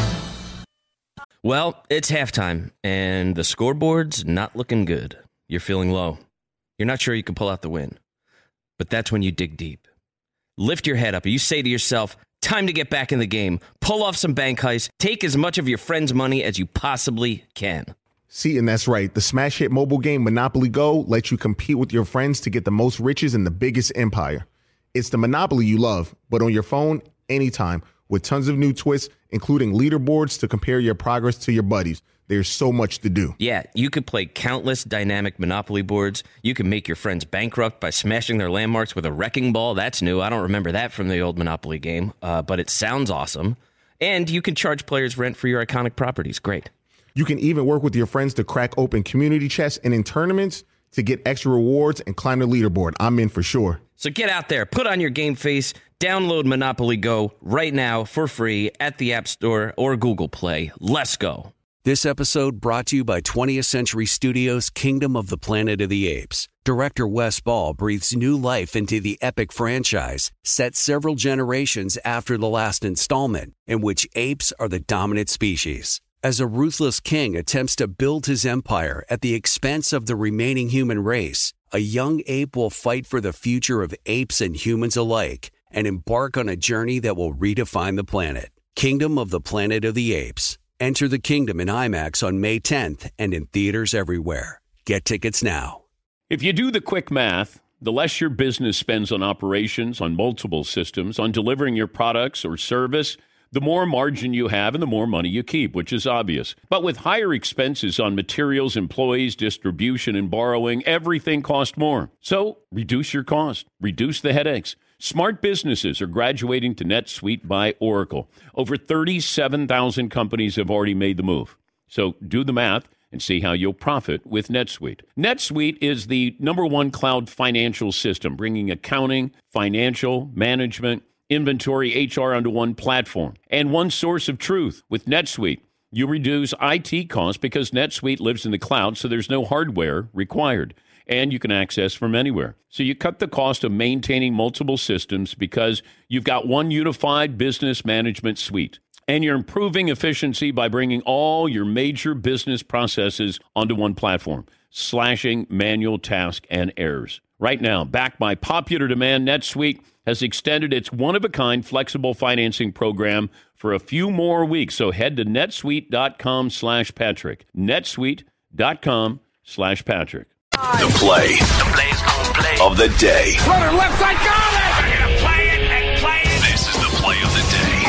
Well, it's halftime, and the scoreboard's not looking good. You're feeling low. You're not sure you can pull out the win. But that's when you dig deep. Lift your head up, and you say to yourself, time to get back in the game. Pull off some bank heists. Take as much of your friend's money as you possibly can. See, and that's right. The smash hit mobile game Monopoly Go lets you compete with your friends to get the most riches in the biggest empire. It's the Monopoly you love, but on your phone, anytime, with tons of new twists, including leaderboards to compare your progress to your buddies. There's so much to do. Yeah, you could play countless dynamic Monopoly boards. You can make your friends bankrupt by smashing their landmarks with a wrecking ball. That's new. I don't remember that from the old Monopoly game, but it sounds awesome. And you can charge players rent for your iconic properties. Great. You can even work with your friends to crack open community chests and in tournaments to get extra rewards and climb the leaderboard. I'm in for sure. So get out there, put on your game face, download Monopoly Go right now for free at the App Store or Google Play. Let's go. This episode brought to you by 20th Century Studios' Kingdom of the Planet of the Apes. Director Wes Ball breathes new life into the epic franchise, set several generations after the last installment, in which apes are the dominant species. As a ruthless king attempts to build his empire at the expense of the remaining human race, a young ape will fight for the future of apes and humans alike and embark on a journey that will redefine the planet. Kingdom of the Planet of the Apes. Enter the kingdom in IMAX on May 10th and in theaters everywhere. Get tickets now. If you do the quick math, the less your business spends on operations, on multiple systems, on delivering your products or service, the more margin you have and the more money you keep, which is obvious. But with higher expenses on materials, employees, distribution, and borrowing, everything costs more. So reduce your cost. Reduce the headaches. Smart businesses are graduating to NetSuite by Oracle. Over 37,000 companies have already made the move. So do the math and see how you'll profit with NetSuite. NetSuite is the #1 cloud financial system, bringing accounting, financial, management, inventory, HR onto one platform and one source of truth. With NetSuite, you reduce IT costs because NetSuite lives in the cloud, so there's no hardware required. And you can access from anywhere. So you cut the cost of maintaining multiple systems because you've got one unified business management suite. And you're improving efficiency by bringing all your major business processes onto one platform, slashing manual tasks and errors. Right now, backed by popular demand, NetSuite has extended its one-of-a-kind flexible financing program for a few more weeks. So head to netsuite.com/Patrick. netsuite.com/Patrick. The play of the day. Runner left side, got it! We're going to play it and play it. This is the play of the day.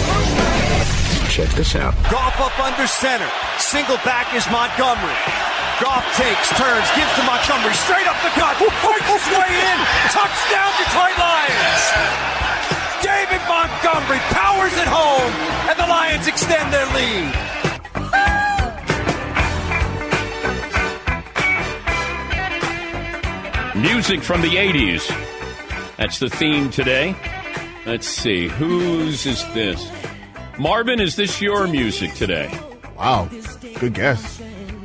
Check this out. Goff up under center. Single back is Montgomery. Goff takes, turns, gives to Montgomery. Straight up the gut. Works his way in. Touchdown, Detroit Lions. David Montgomery powers it home, and the Lions extend their lead. Music from the 80s. That's the theme today. Let's see. Whose is this? Marvin, is this your music today? Wow. Good guess.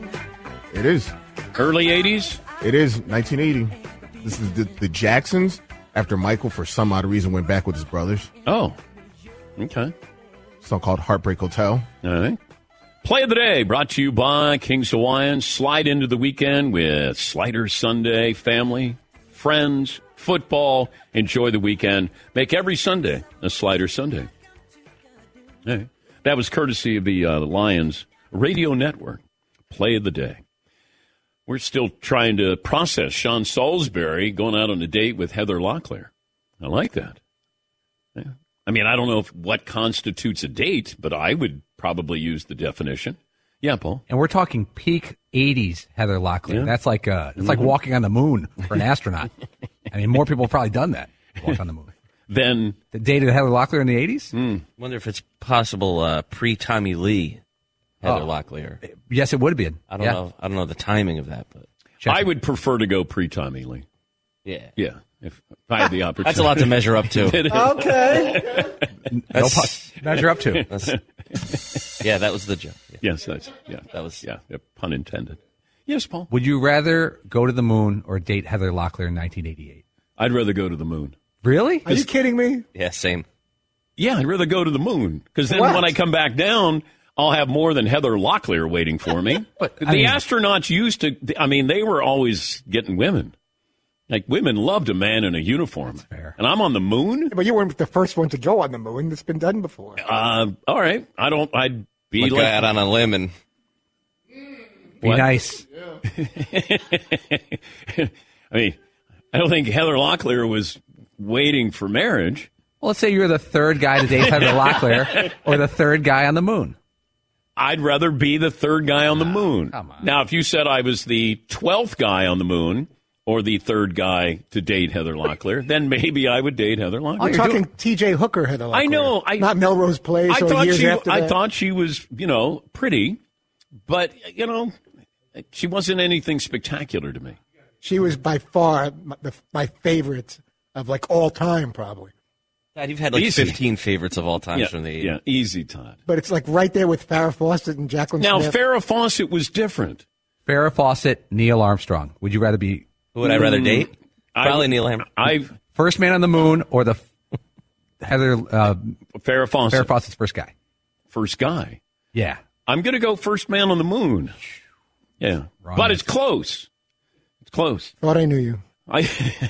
It is. Early 80s? It is 1980. This is the Jacksons after Michael, for some odd reason, went back with his brothers. Oh. Okay. Song called Heartbreak Hotel. All right. Play of the day brought to you by King's Hawaiian. Slide into the weekend with Slider Sunday, family, friends, football. Enjoy the weekend. Make every Sunday a Slider Sunday. Hey, that was courtesy of the Lions Radio Network. Play of the day. We're still trying to process Sean Salisbury going out on a date with Heather Locklear. I like that. Yeah. I mean, I don't know what constitutes a date, but I would probably use the definition. Yeah, Paul. And we're talking peak 80s Heather Locklear. Yeah. That's like it's like walking on the moon for an astronaut. I mean, more people have probably done that. Walk on the moon. Then the dated Heather Locklear in the 80s? Wonder if it's possible pre-Tommy Lee Heather Locklear. Yes, it would have been. I don't know the timing of that, but I would prefer to go pre-Tommy Lee. Yeah. Yeah. If I had the opportunity. That's a lot to measure up to. Okay. Measure up to. Yeah, that was the joke. Yeah. Yes, that was pun intended. Yes, Paul. Would you rather go to the moon or date Heather Locklear in 1988? I'd rather go to the moon. Really? Are you kidding me? Yeah, same. Yeah, I'd rather go to the moon because then when I come back down, I'll have more than Heather Locklear waiting for me. But the astronauts used to. I mean, they were always getting women. Like, women loved a man in a uniform. That's fair. And I'm on the moon? But you weren't the first one to go on the moon. It's been done before. All right. I'd be Look out on a limb and... Be nice. I mean, I don't think Heather Locklear was waiting for marriage. Well, let's say you're the third guy to date Heather Locklear or the third guy on the moon. I'd rather be the third guy on the moon. Come on. Now, if you said I was the 12th guy on the moon or the third guy to date Heather Locklear, then maybe I would date Heather Locklear. I'm talking T.J. Hooker, Heather Locklear. I know. Not Melrose Place or years after that. I thought she was, pretty, but, she wasn't anything spectacular to me. She was by far my favorite of, all time, probably. Dad, you've had like Easy. 15 favorites of all time from the 80s. Yeah, easy, Todd. But it's like right there with Farrah Fawcett and Jacqueline Now, Smith. Farrah Fawcett was different. Farrah Fawcett, Neil Armstrong. Would you rather be? Who would I rather date? Probably Neil Armstrong. First man on the moon or the Heather Farrah Fawcett. Farrah Fawcett's first guy. First guy. Yeah. I'm going to go first man on the moon. Yeah. Wrong But answer. it's close. It's close. Thought I knew you. I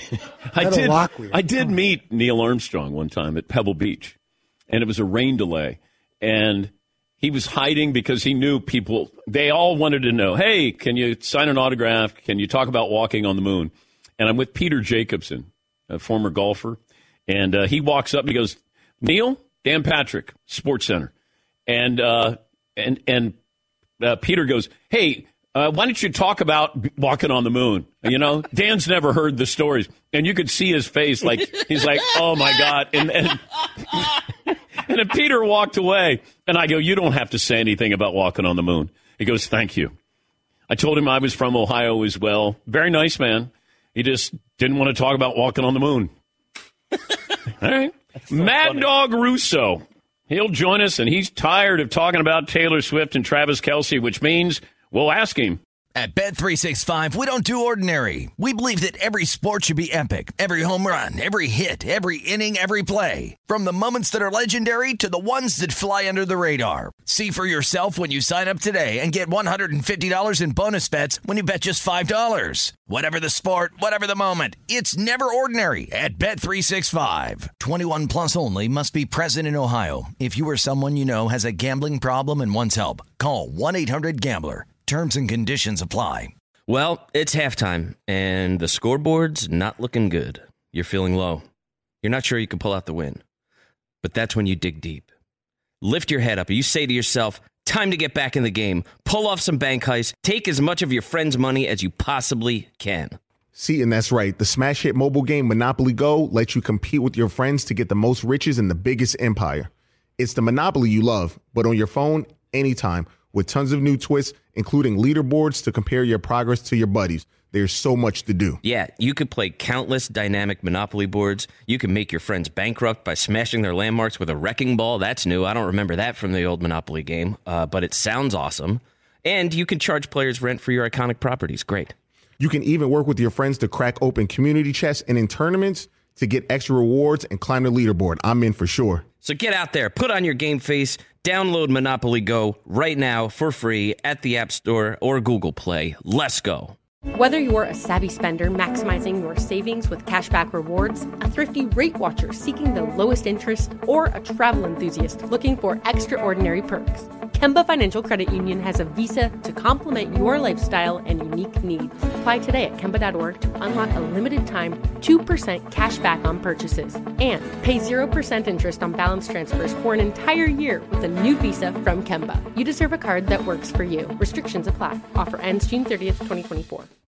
did meet Neil Armstrong one time at Pebble Beach, and it was a rain delay, and he was hiding because he knew people. They all wanted to know, hey, can you sign an autograph? Can you talk about walking on the moon? And I'm with Peter Jacobson, a former golfer, and he walks up and he goes, Neil, Dan Patrick, Sports Center, and Peter goes, hey. Why don't you talk about walking on the moon? You know, Dan's never heard the stories. And you could see his face like, he's like, oh, my God. And then Peter walked away. And I go, you don't have to say anything about walking on the moon. He goes, thank you. I told him I was from Ohio as well. Very nice man. He just didn't want to talk about walking on the moon. All right. Mad Dog Russo. He'll join us, and he's tired of talking about Taylor Swift and Travis Kelce, which means we'll ask him. At Bet365, we don't do ordinary. We believe that every sport should be epic. Every home run, every hit, every inning, every play. From the moments that are legendary to the ones that fly under the radar. See for yourself when you sign up today and get $150 in bonus bets when you bet just $5. Whatever the sport, whatever the moment, it's never ordinary at Bet365. 21 plus only. Must be present in Ohio. If you or someone you know has a gambling problem and wants help, call 1-800-GAMBLER. Terms and conditions apply. Well, it's halftime, and the scoreboard's not looking good. You're feeling low. You're not sure you can pull out the win. But that's when you dig deep. Lift your head up, and you say to yourself, time to get back in the game. Pull off some bank heists. Take as much of your friend's money as you possibly can. See, and that's right. The smash hit mobile game Monopoly Go lets you compete with your friends to get the most riches in the biggest empire. It's the Monopoly you love, but on your phone, anytime, with tons of new twists, including leaderboards to compare your progress to your buddies. There's so much to do. Yeah, you could play countless dynamic Monopoly boards. You can make your friends bankrupt by smashing their landmarks with a wrecking ball. That's new. I don't remember that from the old Monopoly game, but it sounds awesome. And you can charge players rent for your iconic properties. Great. You can even work with your friends to crack open community chests and in tournaments to get extra rewards and climb the leaderboard. I'm in for sure. So get out there, put on your game face, download Monopoly Go right now for free at the App Store or Google Play. Let's go. Whether you're a savvy spender maximizing your savings with cashback rewards, a thrifty rate watcher seeking the lowest interest, or a travel enthusiast looking for extraordinary perks, Kemba Financial Credit Union has a visa to complement your lifestyle and unique needs. Apply today at Kemba.org to unlock a limited time 2% cash back on purchases and pay 0% interest on balance transfers for an entire year with a new visa from Kemba. You deserve a card that works for you. Restrictions apply. Offer ends June 30th, 2024.